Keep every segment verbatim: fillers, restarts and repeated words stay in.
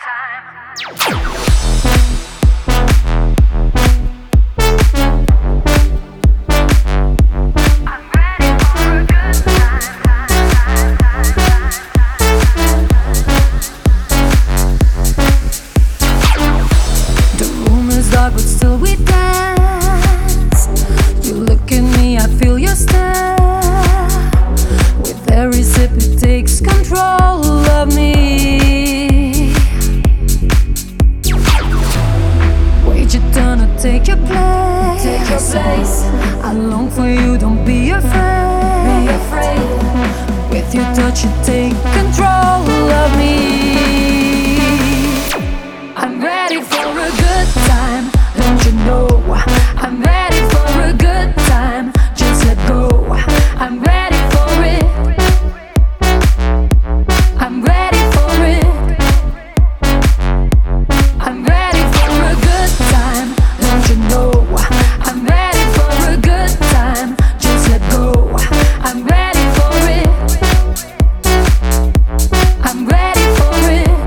But still we dance. You look at me, I feel your stare. With every sip it takes control of me. Wait your turn to take your place. Take your place. I long for you, don't be afraid. Be afraid. With your touch you take control of me. I'm ready for a good time. Don't you know I'm ready for a good time? Just let go. I'm ready for it. I'm ready for it. I'm ready for a good time. Don't you know I'm ready for a good time? Just let go. I'm ready for it. I'm ready for it.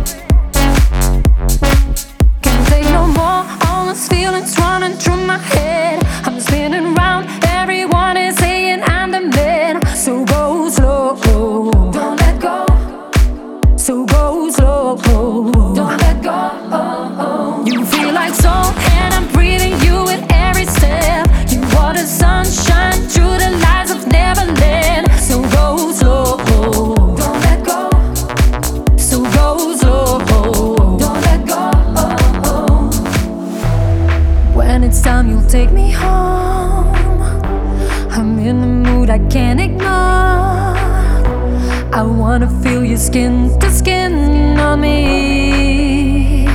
Can't take no more. Feelings running through my head. I'm spinning round, everyone is saying I'm the man. So go slow, don't let go. So go slow, don't let go. You feel like soul and I'm breathing you in every step. You are the sunshine through the lights of Neverland. So go slow, don't let go. So go slow, don't let go. When it's time, you'll take me home. I'm in a mood I can't ignore. I wanna feel your skin to skin on me.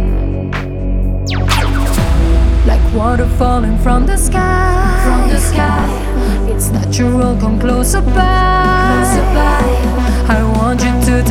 Like water falling from the sky. From the sky. It's natural, come closer by. Closer by. I want you to